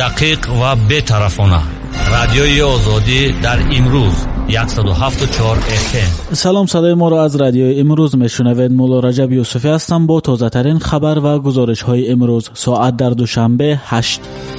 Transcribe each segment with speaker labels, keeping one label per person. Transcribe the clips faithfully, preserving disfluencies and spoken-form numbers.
Speaker 1: دقیق و بی‌طرفانه. رادیوی آزادی در امروز صد و هفت و چهار اف ام.
Speaker 2: سلام، صدای ما را از رادیوی امروز میشنوید. مولا رجب یوسفی هستم با تازه ترین خبر و گزارش های امروز. ساعت در دوشنبه هشت.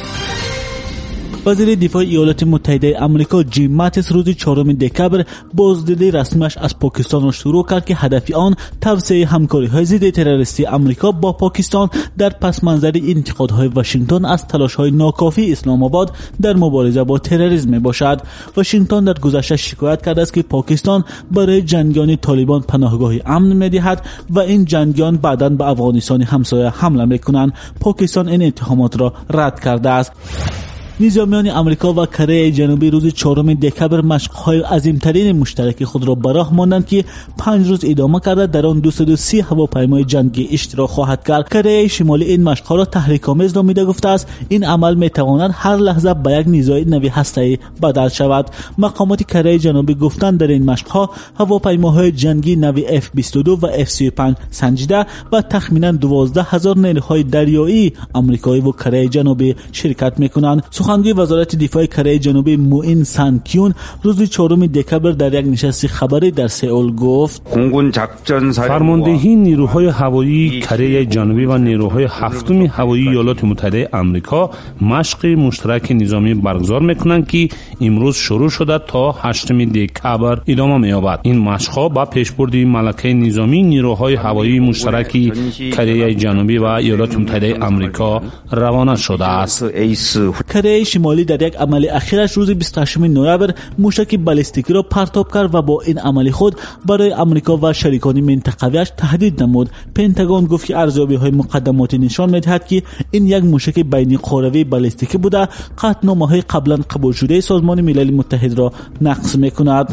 Speaker 2: وزیر دفاع ایالات متحده آمریکا جیم ماتیس روز چهارم دکبر بازدیدی رسمیش از پاکستان را شروع کرد که هدف آن توسعه همکاری‌های ضد تروریستی آمریکا با پاکستان در پس منظر انتقادهای واشنگتن از تلاش‌های ناکافی اسلام آباد در مبارزه با تروریسم باشد. واشنگتن در گذشته شکایت کرده است که پاکستان برای جنگیان طالبان پناهگاهی امن می‌دهد و این جنگیان بعداً به افغانستان همسایه حمله می‌کنند. پاکستان این اتهامات را رد کرده است. نظامیان آمریکا و کره جنوبی روز چهارم دکبر مشق‌های عظیم‌ترین مشترک خود را براه ماندند که پنج روز ادامه کرده. در آن دویست و سی هواپیمای جنگی اشتراک خواهد کرد. کره شمالی این مشق‌ها را تحریک‌آمیز نامیده گفته است. این عمل می‌تواند هر لحظه به یک نیزه نوی هسته‌ای بدل شود. مقامات کره جنوبی گفتند در این مشق‌ها هواپیماهای جنگی نوی اف بیست و دو و اف سی و پنج سنجیده و تخمیناً دوازده هزار نیروهای دریایی آمریکایی و کره جنوبی شرکت می‌کنند. سخنگوی وزارت دفاع کره جنوبی موئین سان کیون روز چهارم دکبر در یک نشست خبری در سئول گفت:
Speaker 3: فرماندهی نیروهای هوایی کره جنوبی و نیروهای هفتم هوایی ایالات متحده آمریکا مشق مشترک نظامی برگزار میکنند که امروز شروع شده تا هشتم دکبر ادامه می‌یابد. این مشق‌ها با پیشبرد ملکه نظامی نیروهای هوایی مشترک کره جنوبی و ایالات متحده آمریکا روانه شده است.
Speaker 2: کره شمالی در یک عمل اخیرش روز بیست و هشتم نوامبر موشک بالستیکی را پرتاب کرد و با این عمل خود برای آمریکا و شریکان منطقه‌ایش تهدید نمود. پنتاگون گفت که ارزیابی‌های مقدماتی نشان می‌دهد که این یک موشک بین قاروی بالستیکی بوده. قطعنامه‌های قبلا قبول شده سازمان ملل متحد را نقض می‌کند.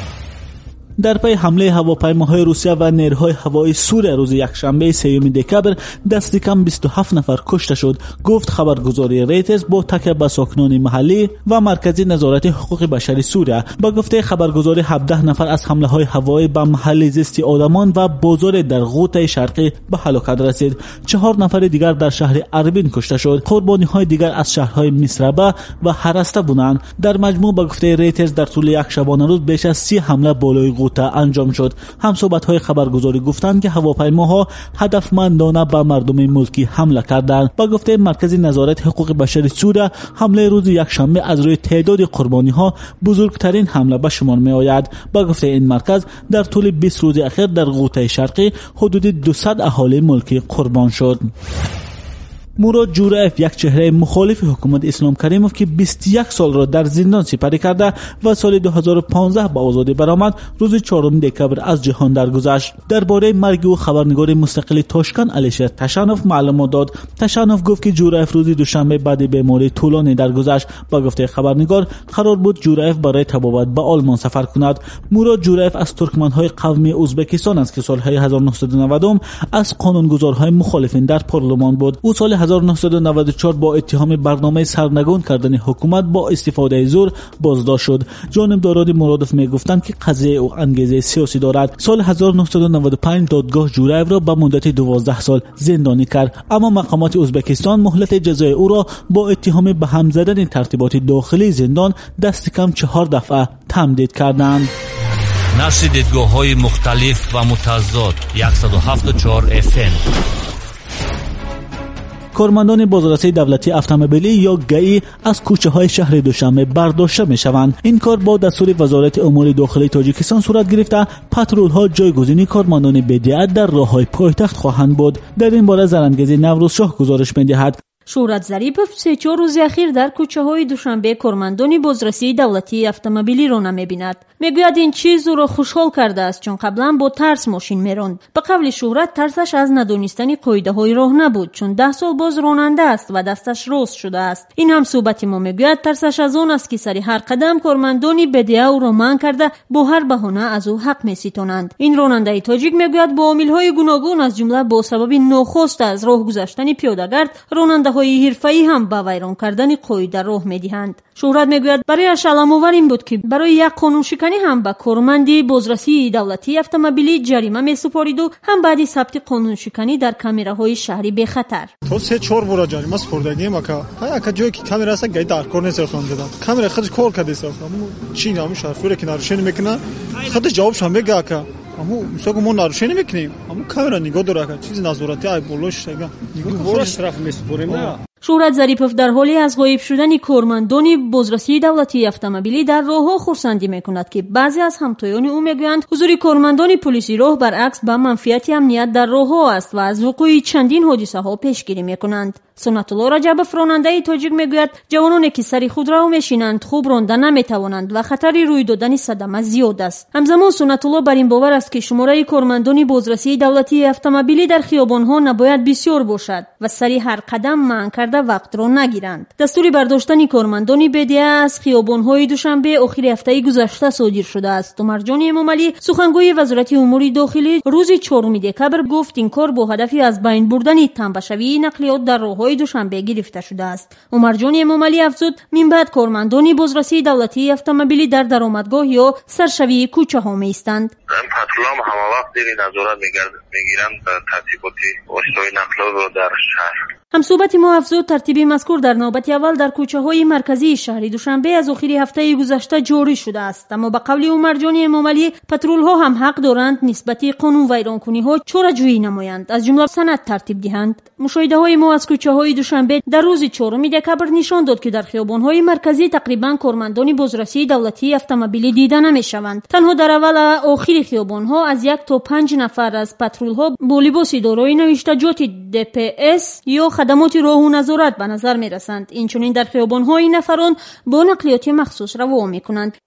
Speaker 2: در پی حمله هواپیماهای روسیه و نیروهای هوایی سوریه روز یکشنبه سوم دکبر دست کم بیست و هفت نفر کشته شد، گفت خبرگزاری ریترز با تکیه به ساکنان محلی و مرکز نظارت حقوق بشری سوریه. با گفته خبرگزاری هفده نفر از حمله های هوایی به محل زیست آدمان و بازار در غوطه شرقی به هلاکت رسید. چهار نفر دیگر در شهر اربین کشته شد. قربانی های دیگر از شهرهای مصربه و هرسته بودند. در مجموع با گفته ریترز در طول یک شبانه روز بیش از سی حمله بالای انجام شد. همصحبت‌های خبرگزاری گفتند که هواپیماها هدفمندانه به مردم ملکی حمله کردند. با گفته مرکز نظارت حقوق بشری سوریه حمله روز یکشنبه از روی تعداد قربانی‌ها بزرگترین حمله به شمار می‌آید. با گفته این مرکز در طول بیست روز اخیر در غوطه شرقی حدود دویست اهالی ملکی قربان شد. مراد جورایف، یک چهره مخالف حکومت اسلام کریموف که بیست و یک سال را در زندان سپری کرده و سال دو هزار و پانزده به آزادی برآمد، روز چهارم دکبر از جهان درگذشت. درباره مرگ او خبرنگار مستقل تاشکند الیشر تشانوف معلومات داد. تشانوف گفت که جورایف روز دوشنبه بعد بیماری طولانی درگذشت. با گفته خبرنگار قرار بود جورایف برای طبابت به آلمان سفر کند. مراد جورایف از ترکمن‌های قومی ازبکستان است که سال‌های هزار و نهصد و نود از قانونگذارهای مخالفین در پارلمان بود. او سال هزار و نهصد و نود و چهار با اتهام برنامه سرنگون کردن حکومت با استفاده زور بازداشت شد. جانبداران مرادف میگفتند که قضیه او انگیزه سیاسی دارد. سال هزار و نهصد و نود و پنج دادگاه جورایف را به مدت دوازده سال زندانی کرد، اما مقامات ازبکستان مهلت جزای او را با اتهام به هم زدن ترتیبات داخلی زندان دست کم چهار دفعه تمدید کردند.
Speaker 1: نشر دیدگاه‌های مختلف و متضاد صد و هفت و چهار اف ام.
Speaker 2: کارمندان بازرسی دولتی اتومبیلی یا گئی از کوچه های شهر دوشنبه برداشته می شوند. این کار با دستور وزارت امور داخلی تاجیکستان صورت گرفته. پترول ها جایگزینی کارمندان بدعت در راه های پایتخت خواهند بود. در این باره زرندگزی نوروز شاه گزارش می دهد.
Speaker 4: شهرت ظریفов سه چهار روز اخیر در کوچه های دوشنبه کارمندان بازرسی دولتی اتومبیلی را نمی‌بیند. میگوید این چیز او را خوشحال کرده است چون قبلا با ترس ماشین میراند. به قول شهرت ترسش از ندانستن قاعده‌های راه نبود چون ده سال باز راننده است و دستش راست شده است. این هم صحبت ما میگوید ترسش از آن است که سری هر قدم کارمندان بدعه او را منع کرده با هر بهانه از او حق می‌ستانند. این راننده تاجیک میگوید با عامل‌های گوناگون از جمله با سبب ناخواست از راه گذشتن پیاده‌گرد راننده های حرفه‌ای هم به ویران کردن قاعده راه می‌دهند. شهرت میگوید برایش علام‌آور این بود که برای یک قانون شکنی هم به کارمندی بازرسی دولتی автомобили جریمه می‌سپارید و هم بعد ثبت قانون شکنی در کامراهای شهری به خطر.
Speaker 5: تو سه چهار بار جریمه سپردگی ماکا ها جایی که کامرا است گای در کار نساختن داد کامرا خودش کار کرده ساخت اما چی نامو شرفوره که نارشین میکنه خودش جوابش هم میگه که اما مثلا ما نارشین میکنیم اما کامرا نگاه داره که چیزی نظارتی ای بولوش نگاه نگاه ورش طرف میسپریم نه.
Speaker 4: شهرت ظریفов در حالی از غایب شدن کارمندان بازرسی دولتی автомобили در راهها خرسندی میکند که بعضی از همتایان او میگویند حضور کارمندان پلیسی راه برعکس به منفیت امنیت در راهها است و از وقوع چندین حادثه ها پیشگیری میکنند. سنت الله رجبов راننده تاجیک میگوید جوانانی که سری خود را میشینند خوب رانده نمیتوانند و خطر روی دادن صدمه زیاد است. همزمان سنت الله بر این باور است که شماره کارمندان بازرسی دولتی автомобили در خیابانها نباید بسیار باشد و سری هر قدم منع کرده وقت را نگیرند. دستور برداشتن کارمندان بدیه از خیابان‌های دوشنبه آخر هفته گذشته صادر شده است. مرجان امامعلی سخنگوی وزارت امور داخلی روز چهارم دکبر گفت این کار با هدف از بین بردن تنبشوی نقلیات در راه‌های دوشنبه گرفته شده است. مرجان امامعلی افزود من بعد کارمندان بازرسی دولتی автомобили در درآمدگاه یا سرشوی کوچه‌ها می‌ایستند.
Speaker 6: پاترولام همه وقت دیگه نظارت میگیرن ترتیبات وسایل نقل رو در شهر.
Speaker 4: همصحبت ما افزود ترتیب مذکور در نوبت اول در کوچه‌های مرکزی شهر دوشنبه از آخر هفته گذشته جاری شده است، اما به قول مرجان امامعلی پترول‌ها هم حق دارند نسبت قانون ویرانکنی‌ها چاره‌جویی نمایند، از جمله سند ترتیب دهند. مشاهده‌های ما از کوچه‌های دوشنبه در روز چهارم دکبر نشان داد که در خیابان‌های مرکزی تقریباً کارمندان بازرسی دولتی автомобили دیده نمی‌شوند. تنها در اول آخر خیابان‌ها از یک تا پنج نفر از پترول‌ها با لباس دارای نوشتجات دی پی اس یا خدمات راه و نظارت به نظر می رسند. این چنین در خیابان‌های نفران با نقلیات مخصوص روا می کنند.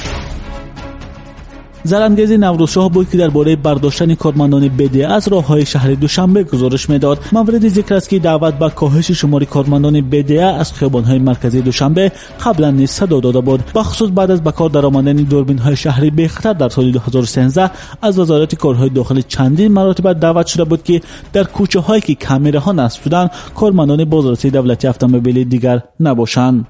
Speaker 2: زرندگیز نوروزشاه بود که درباره برداشتن کارمندان بدیه از راه‌های شهر دوشنبه گزارش می‌داد. مورد ذکر است که دعوت به کاهش شمار کارمندان بدیه از خیابان‌های مرکزی دوشنبه قبلا نیز صدا داده بود، بخصوص بعد از به کار درآمدن دوربین‌های شهری به خطر در سال دو هزار و سیزده از وزارت کارهای داخلی چندین مرتبه دعوت شده بود که در کوچه‌هایی که کامراها نصب شدند کارمندان بازرسی دولتی автомобили دیگر نباشند.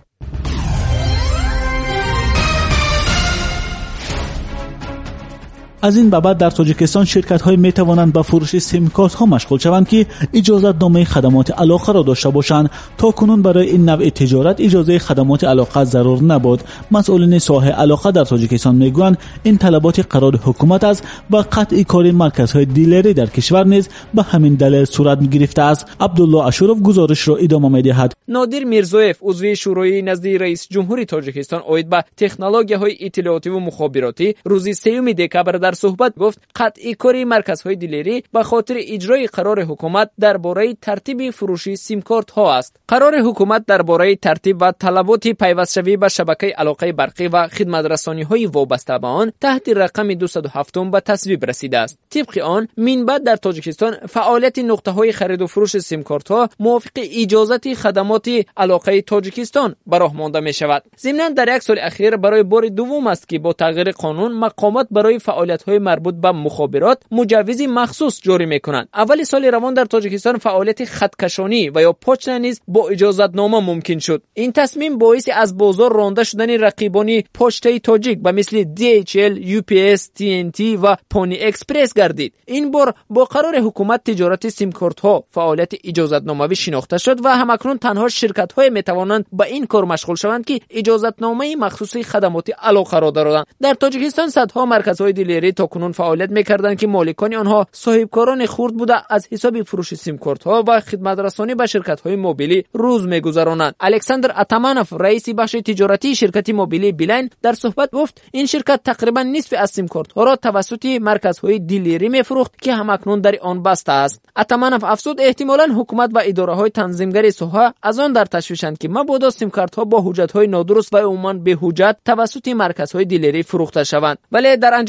Speaker 2: از این بابت در تاجیکستان شرکت‌های می‌توانند به فروش سیم کارت‌ها مشغول شوند که اجازه‌نامه خدمات علاقه را داشته باشند. تا کنون برای این نوع تجارت اجازه خدمات علاقه ضرور نبود. مسئولین ساحه علاقه در تاجیکستان میگویند این طلبات قرار حکومت است و قطع کار مرکزهای دیلری در کشور نیز به همین دلیل صورت می‌گرفته است. عبدالله اشورов گزارش را ادامه می‌دهد.
Speaker 7: نادر میرزویف عضو شورای نزد رئیس جمهوری تاجیکستان اوید به تکنولوژی‌های اطلاعاتی و مخابراتی روز سوم دکبر در صحبت گفت قطعی کاری مرکزهای دیلری به خاطر اجرای قرار حکومت درباره ترتیب فروش سیم کارت ها است. قرار حکومت درباره ترتیب و طلبات پیوستشوی به شبکه علاقه برقی و خدمت رسانی های وابسته به آن تحت رقم دویست و هفت به تصویب رسیده است. طبق آن من بعد در تاجیکستان فعالیت نقطه های خرید و فروش سیم کارت ها موافق اجازت خدمات علاقه تاجیکستان به راه مانده می شود. ضمناً در یک سال اخیر برای بار دوم است که با تغییر قانون مقامات برای فعالیت های مربوط به مخابرات مجوز مخصوص جاری میکنند. اول سال روان در تاجیکستان فعالیت خطکشانی و یا پوچت نیز با اجازتنامه ممکن شد. این تصمیم باعث از بازار رانده شدن رقیبانی پشتای تاجیک به مثل دی اچ ال، یو پی اس، تی ان تی و پونی اکسپرس گردید. این بار با قرار حکومت تجارت سیم کارت ها فعالیت اجازتنامه‌ای شناخته شد و همکنون تنها شرکت های میتوانند به این کار مشغول شوند که اجازتنامه مخصوصی خدمات علاقه را دارند. در تاجیکستان صدها مرکزهای دیلری کنون فعالیت می‌کردند که مالکان آنها صاحبکاران خرد بوده از حساب فروش سیم کارت‌ها و خدمت رسانی به شرکت‌های موبیلی روز می‌گذرانند. الکساندر اتامانوف رئیس بخش تجارتی شرکت موبیلی بیلاین در صحبت گفت این شرکت تقریبا نصف از سیم کارت‌ها را توسط مرکزهای دیلری می‌فروخت که همکنون در آن بسته است. اتامانوف افزود احتمالاً حکومت و اداره‌های تنظیمگر ساحه از آن در تشویشند که مبادا سیم کارت‌ها با حجت‌های نادرست و عموماً به حجت توسط مرکزهای دیلری فروخته شوند. ولی در انجمن شرکت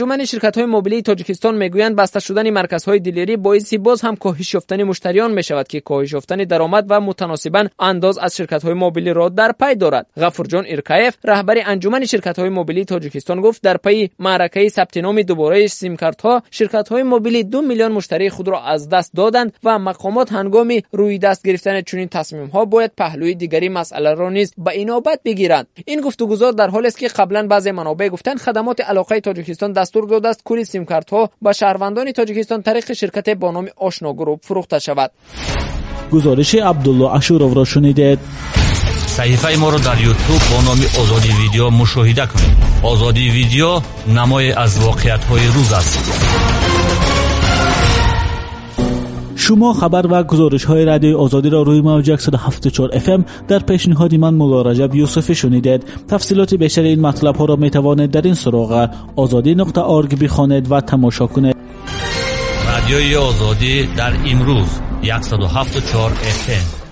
Speaker 7: شرکت‌های موبیلی تاجیکستان میگویند بسته شدن مرکزهای دیلری باعث باز هم کاهش یافتن مشتریان میشود که کاهش یافتن درآمد و متناسباً انداز از شرکت‌های موبیلی را در پی دارد. غفورجان ایرکایف رهبر انجمن شرکت‌های موبیلی تاجیکستان گفت در پی معرکه ثبت نام دوباره سیم کارت‌ها شرکت‌های موبیلی دو میلیون مشتری خود را از دست دادند و مقامات هنگام روی دست گرفتن چنین تصمیم‌ها باید پهلوی دیگری مسئله را نیز به اینابت بگیرند. این گفتگوزار در حالی است که قبلا بعضی منابع گفتند خدمات علاقه تاجیکستان دستور داده است کل سیم کارت‌ها به شهروندان تاجیکستان طریق شرکت با نام آشنا گروپ فروخته شود.
Speaker 2: گزارش عبدالله عاشورов را شنیدید.
Speaker 1: صحیفه ما را در یوتیوب با نام آزادی ویدیو مشاهده کنید. آزادی ویدیو نمای از واقعیت‌های روز است.
Speaker 2: شما خبر و گزارش های رادیو آزادی را روی موج صد و هفتاد و چهار اف ام در پیشنهاد من مولا رجب یوسفی شنیدید. تفصیلات بیشتر این مطلب ها را می توانید در این سراغ آزادی نقطه اورگ بخوانید و تماشا کنید.
Speaker 1: رادیوی آزادی در امروز صد و هفتاد و چهار اف ام